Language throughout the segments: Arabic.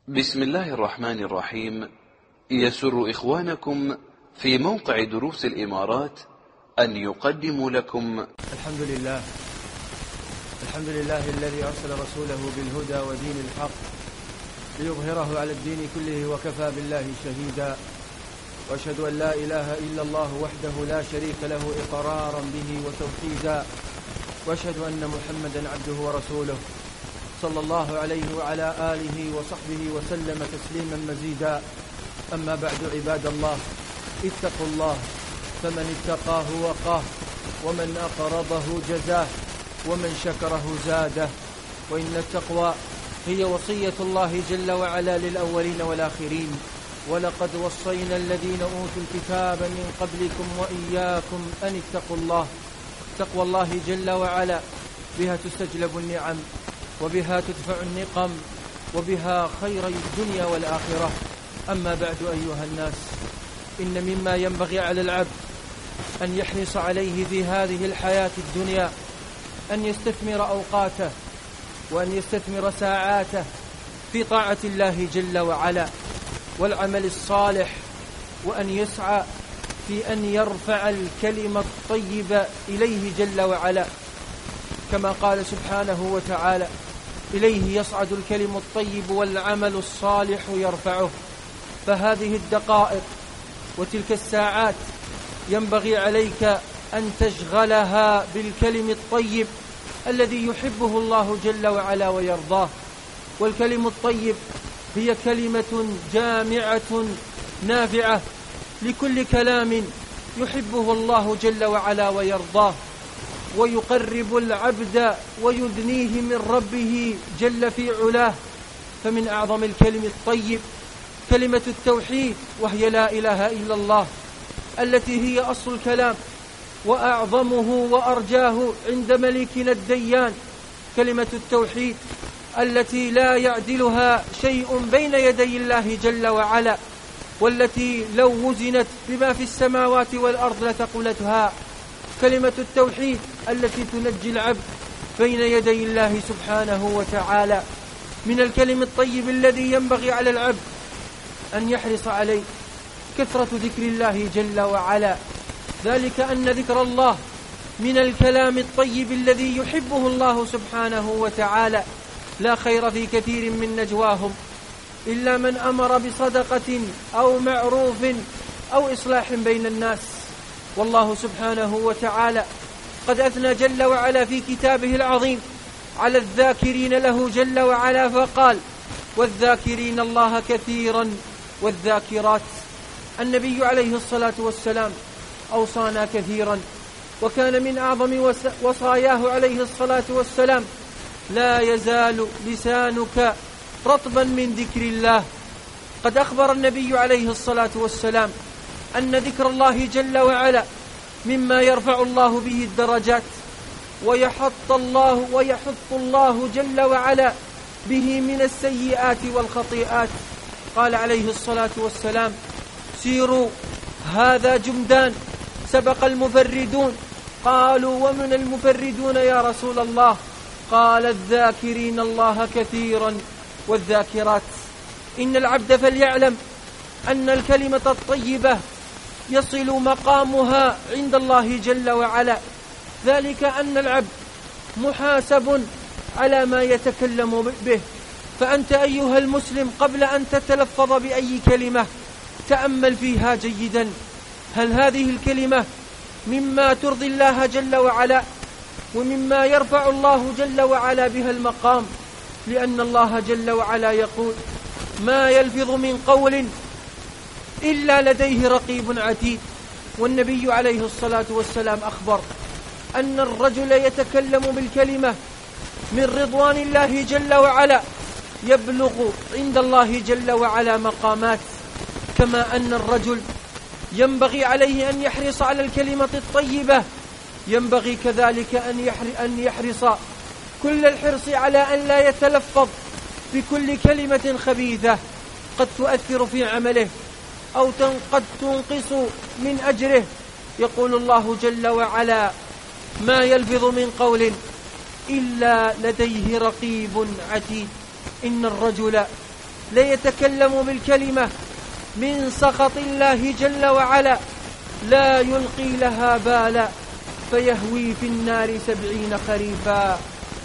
بسم الله الرحمن الرحيم. يسر إخوانكم في موقع دروس الإمارات أن يقدموا لكم الحمد لله الذي أرسل رسوله بالهدى ودين الحق ليظهره على الدين كله وكفى بالله شهيدا، وأشهد أن لا إله إلا الله وحده لا شريك له إقرارا به وتوحيدا، وأشهد أن محمدا عبده ورسوله صلى الله عليه وعلى آله وصحبه وسلم تسليما مزيدا. أما بعد، عباد الله، اتقوا الله، فمن اتقاه وقاه، ومن أقرضه جزاه، ومن شكره زاده. وإن التقوى هي وصية الله جل وعلا للأولين والآخرين، ولقد وصينا الذين أوتوا الكتاب من قبلكم وإياكم أن اتقوا الله. تقوى الله جل وعلا بها تستجلب النعم، وبها تدفع النقم، وبها خير الدنيا والآخرة. أما بعد أيها الناس، إن مما ينبغي على العبد أن يحرص عليه في هذه الحياة الدنيا أن يستثمر أوقاته وأن يستثمر ساعاته في طاعة الله جل وعلا والعمل الصالح، وأن يسعى في أن يرفع الكلمة الطيبة إليه جل وعلا، كما قال سبحانه وتعالى: إليه يصعد الكلم الطيب والعمل الصالح يرفعه. فهذه الدقائق وتلك الساعات ينبغي عليك أن تشغلها بالكلم الطيب الذي يحبه الله جل وعلا ويرضاه. والكلم الطيب هي كلمة جامعة نافعة لكل كلام يحبه الله جل وعلا ويرضاه، ويقرب العبد ويدنيه من ربه جل في علاه. فمن أعظم الكلم الطيب كلمة التوحيد، وهي لا إله إلا الله، التي هي أصل الكلام وأعظمه وأرجاه عند ملكنا الديان. كلمة التوحيد التي لا يعدلها شيء بين يدي الله جل وعلا، والتي لو وزنت بما في السماوات والأرض لثقلتها. كلمة التوحيد التي تنجي العبد بين يدي الله سبحانه وتعالى. من الكلم الطيب الذي ينبغي على العبد أن يحرص عليه كثرة ذكر الله جل وعلا، ذلك أن ذكر الله من الكلام الطيب الذي يحبه الله سبحانه وتعالى. لا خير في كثير من نجواهم إلا من أمر بصدقة أو معروف أو إصلاح بين الناس. والله سبحانه وتعالى قد أثنى جل وعلا في كتابه العظيم على الذاكرين له جل وعلا، فقال: والذاكرين الله كثيرا والذاكرات. النبي عليه الصلاة والسلام أوصانا كثيرا، وكان من أعظم وصاياه عليه الصلاة والسلام: لا يزال لسانك رطبا من ذكر الله. قد أخبر النبي عليه الصلاة والسلام أن ذكر الله جل وعلا مما يرفع الله به الدرجات، ويحط الله جل وعلا به من السيئات والخطيئات. قال عليه الصلاة والسلام: سيروا هذا جمدان سبق المفردون. قالوا: ومن المفردون يا رسول الله؟ قال: الذاكرين الله كثيرا والذاكرات. إن العبد فليعلم أن الكلمة الطيبة يصل مقامها عند الله جل وعلا، ذلك أن العبد محاسب على ما يتكلم به. فأنت أيها المسلم قبل أن تتلفظ بأي كلمة تأمل فيها جيدا، هل هذه الكلمة مما ترضي الله جل وعلا ومما يرفع الله جل وعلا بها المقام؟ لأن الله جل وعلا يقول: ما يلفظ من قول إلا لديه رقيب عتيد. والنبي عليه الصلاة والسلام أخبر أن الرجل يتكلم بالكلمة من رضوان الله جل وعلا يبلغ عند الله جل وعلا مقامات. كما أن الرجل ينبغي عليه أن يحرص على الكلمة الطيبة، ينبغي كذلك أن يحرص كل الحرص على أن لا يتلفظ بكل كلمة خبيثة قد تؤثر في عمله أو قد تنقص من أجره. يقول الله جل وعلا: ما يلفظ من قول إلا لديه رقيب عتيد. إن الرجل ليتكلم بالكلمة من سخط الله جل وعلا لا يلقي لها بالا فيهوي في النار 70 خريفا.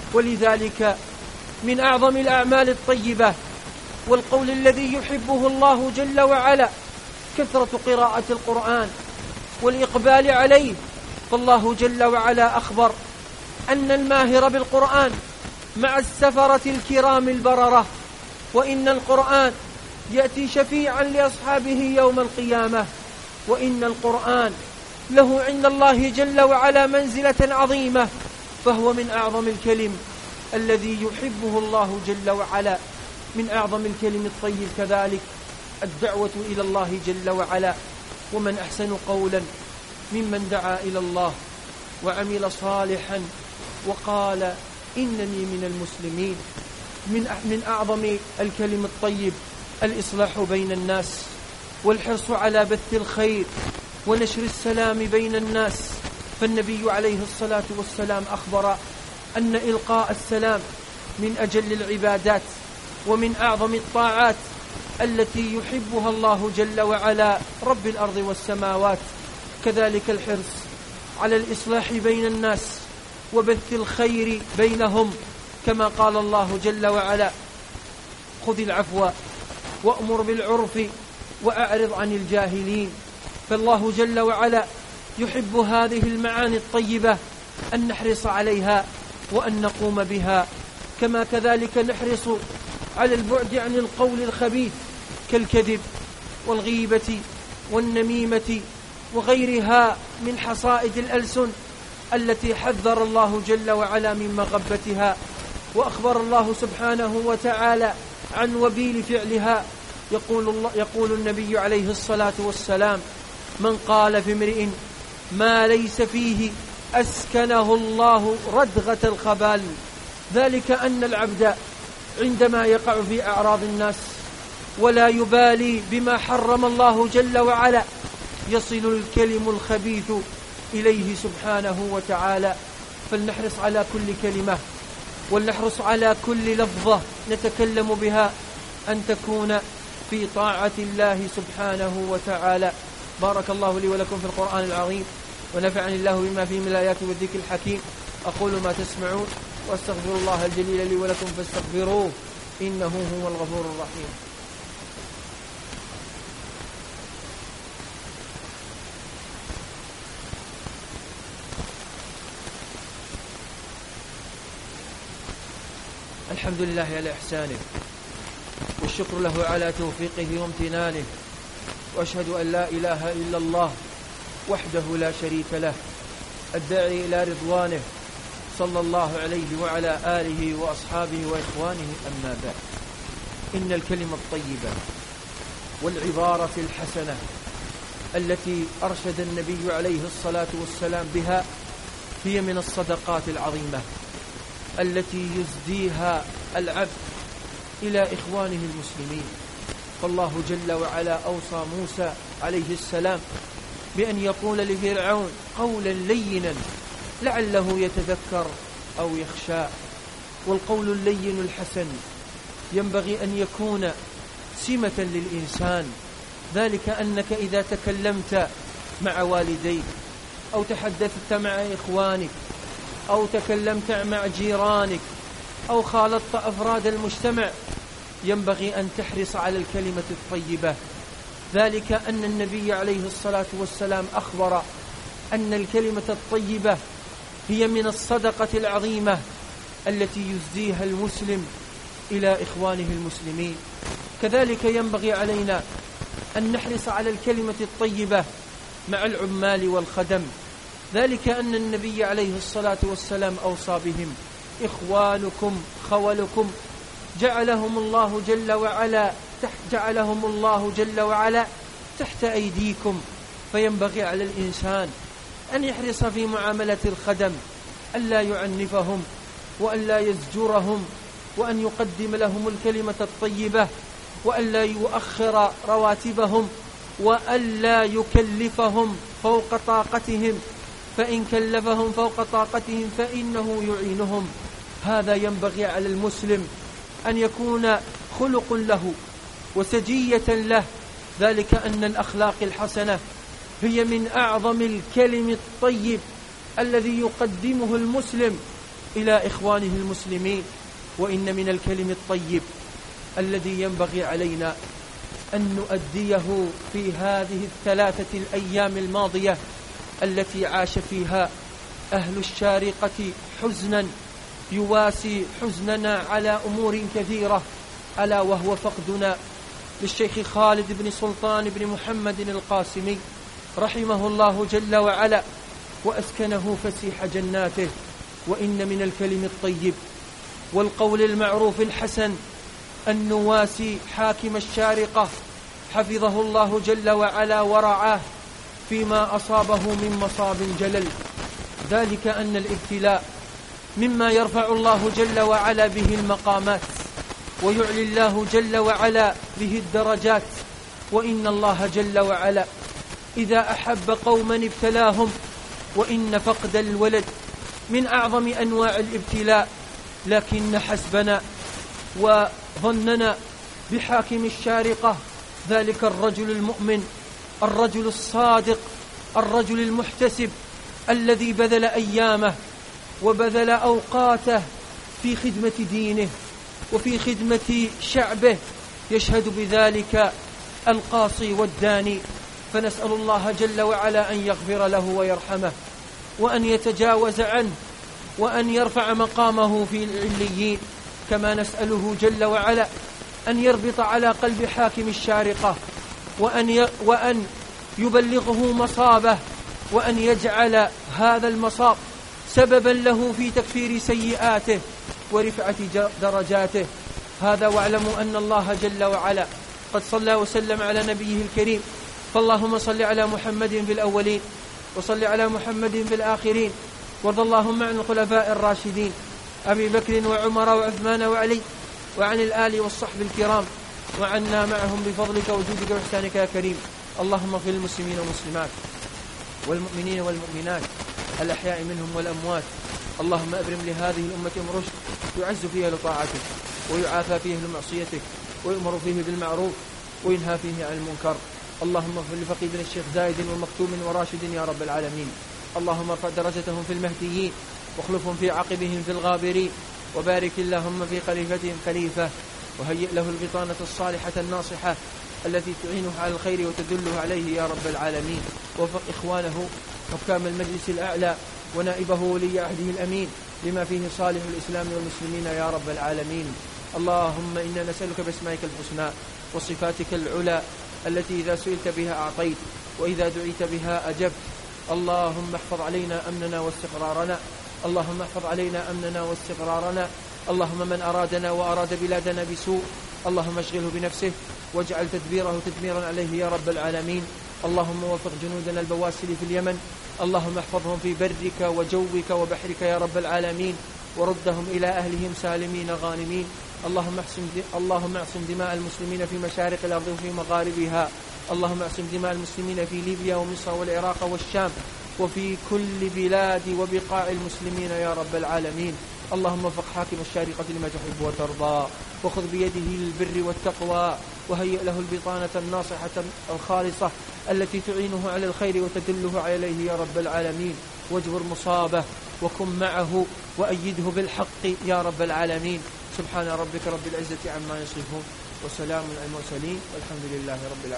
ولذلك من أعظم الأعمال الطيبة والقول الذي يحبه الله جل وعلا كثرة قراءة القرآن والإقبال عليه. فالله جل وعلا أخبر أن الماهر بالقرآن مع السفرة الكرام البررة، وإن القرآن يأتي شفيعا لأصحابه يوم القيامة، وإن القرآن له عند الله جل وعلا منزلة عظيمة، فهو من أعظم الكلم الذي يحبه الله جل وعلا. من أعظم الكلم الطيب كذلك الدعوة إلى الله جل وعلا، ومن أحسن قولا ممن دعا إلى الله وعمل صالحا وقال إنني من المسلمين. من أعظم الكلم الطيب الإصلاح بين الناس والحرص على بث الخير ونشر السلام بين الناس. فالنبي عليه الصلاة والسلام أخبر أن إلقاء السلام من أجل العبادات ومن أعظم الطاعات التي يحبها الله جل وعلا رب الأرض والسماوات. كذلك الحرص على الإصلاح بين الناس وبث الخير بينهم، كما قال الله جل وعلا: خذ العفو وأمر بالعرف وأعرض عن الجاهلين. فالله جل وعلا يحب هذه المعاني الطيبة أن نحرص عليها وأن نقوم بها، كما كذلك نحرص على البعد عن القول الخبيث كالكذب والغيبة والنميمة وغيرها من حصائد الألسن التي حذر الله جل وعلا من مغبتها، وأخبر الله سبحانه وتعالى عن وبيل فعلها. يقول النبي عليه الصلاة والسلام: من قال في امرئ ما ليس فيه أسكنه الله ردغة الخبال. ذلك أن العبد عندما يقع في أعراض الناس ولا يبالي بما حرم الله جل وعلا يصل الكلم الخبيث إليه سبحانه وتعالى. فلنحرص على كل كلمة ولنحرص على كل لفظة نتكلم بها أن تكون في طاعة الله سبحانه وتعالى. بارك الله لي ولكم في القرآن العظيم، ونفعني الله بما فيه من الآيات والذكر الحكيم. أقول ما تسمعون وأستغفر الله الجليل لي ولكم فاستغفروه إنه هو الغفور الرحيم. الحمد لله على إحسانه، والشكر له على توفيقه وامتنانه، وأشهد أن لا إله إلا الله وحده لا شريك له الداعي إلى رضوانه، صلى الله عليه وعلى آله وأصحابه وإخوانه. أما بعد، إن الكلمة الطيبة والعبارة الحسنة التي أرشد النبي عليه الصلاة والسلام بها هي من الصدقات العظيمة التي يزديها العبد إلى إخوانه المسلمين. فالله جل وعلا أوصى موسى عليه السلام بأن يقول لفرعون قولا لينا لعله يتذكر أو يخشى. والقول اللين الحسن ينبغي أن يكون سمة للإنسان، ذلك أنك إذا تكلمت مع والديك أو تحدثت مع إخوانك أو تكلمت مع جيرانك أو خالطت أفراد المجتمع ينبغي أن تحرص على الكلمة الطيبة، ذلك أن النبي عليه الصلاة والسلام أخبر أن الكلمة الطيبة هي من الصدقة العظيمة التي يزديها المسلم إلى إخوانه المسلمين. كذلك ينبغي علينا أن نحرص على الكلمة الطيبة مع العمال والخدم، ذلك أن النبي عليه الصلاة والسلام أوصى بهم: إخوانكم خولكم جعلهم الله جل وعلا تحت أيديكم. فينبغي على الإنسان أن يحرص في معاملة الخدم ألا يعنفهم وألا يزجرهم، وأن يقدم لهم الكلمة الطيبة، وألا يؤخر رواتبهم، وألا يكلفهم فوق طاقتهم، فإن كلفهم فوق طاقتهم فإنه يعينهم. هذا ينبغي على المسلم أن يكون خلق له وسجية له، ذلك أن الأخلاق الحسنة هي من أعظم الكلم الطيب الذي يقدمه المسلم إلى إخوانه المسلمين. وإن من الكلم الطيب الذي ينبغي علينا أن نؤديه في هذه 3 الأيام الماضية التي عاش فيها أهل الشارقة حزنا يواسي حزننا على أمور كثيرة، ألا وهو فقدنا للشيخ خالد بن سلطان بن محمد القاسمي رحمه الله جل وعلا وأسكنه فسيح جناته. وإن من الكلم الطيب والقول المعروف الحسن أن نواسي حاكم الشارقة حفظه الله جل وعلا ورعاه فيما أصابه من مصاب جلل، ذلك أن الابتلاء مما يرفع الله جل وعلا به المقامات ويعلي الله جل وعلا به الدرجات. وإن الله جل وعلا إذا أحب قوما ابتلاهم، وإن فقد الولد من أعظم أنواع الابتلاء، لكن حسبنا وظننا بحاكم الشارقة ذلك الرجل المؤمن، الرجل الصادق، الرجل المحتسب الذي بذل أيامه وبذل أوقاته في خدمة دينه وفي خدمة شعبه، يشهد بذلك القاصي والداني. فنسأل الله جل وعلا أن يغفر له ويرحمه وأن يتجاوز عنه وأن يرفع مقامه في العليين. كما نسأله جل وعلا أن يربط على قلب حاكم الشارقة وأن يبلغه مصابه، وأن يجعل هذا المصاب سببا له في تكفير سيئاته ورفعة درجاته. هذا واعلموا أن الله جل وعلا قد صلى وسلم على نبيه الكريم، فاللهم صل على محمد في الأولين وصل على محمد في الآخرين، وارض اللهم عن الخلفاء الراشدين أبي بكر وعمر وعثمان وعلي، وعن الآل والصحب الكرام، وعنا معهم بفضلك وجودك وإحسانك يا كريم. اللهم اغفر للمسلمين والمسلمات والمؤمنين والمؤمنات الأحياء منهم والأموات. اللهم أبرم لهذه الأمة رشد يعز فيها لطاعتك ويعافى فيه لمعصيتك ويؤمر فيه بالمعروف وينهى فيه عن المنكر. اللهم اغفر لفقيدنا الشيخ زايد ومكتوم وراشد يا رب العالمين. اللهم ارفع درجتهم في المهديين واخلفهم في عقبهم في الغابرين، وبارك اللهم في خليفتهم خليفة، وهيئ له البطانة الصالحة الناصحة التي تعينه على الخير وتدله عليه يا رب العالمين. وفق إخوانه حكام المجلس الأعلى ونائبه ولي عهده الأمين لما فيه صالح الإسلام والمسلمين يا رب العالمين. اللهم إنا نسألك باسمائك الحسنى وصفاتك العلى التي إذا سئلت بها أعطيت وإذا دعيت بها أجبت. اللهم احفظ علينا أمننا واستقرارنا، اللهم احفظ علينا أمننا واستقرارنا. اللهم من أرادنا وأراد بلادنا بسوء اللهم اشغله بنفسه واجعل تدبيره تدميرا عليه يا رب العالمين. اللهم وفق جنودنا البواسل في اليمن، اللهم احفظهم في برك وجوك وبحرك يا رب العالمين، وردهم إلى أهلهم سالمين غانمين. اللهم اعصم دماء المسلمين في مشارق الأرض وفي مغاربها. اللهم اعصم دماء المسلمين في ليبيا ومصر والعراق والشام وفي كل بلاد وبقاع المسلمين يا رب العالمين. اللهم وفق حاكم الشارقة لما تحب وترضى، وخذ بيده للبر والتقوى، وهيئ له البطانة الناصحة الخالصة التي تعينه على الخير وتدله عليه يا رب العالمين. واجبر مصابه وكن معه وأيده بالحق يا رب العالمين. سبحان ربك رب العزة عما يصفون وسلام على المرسلين والحمد لله رب العالمين.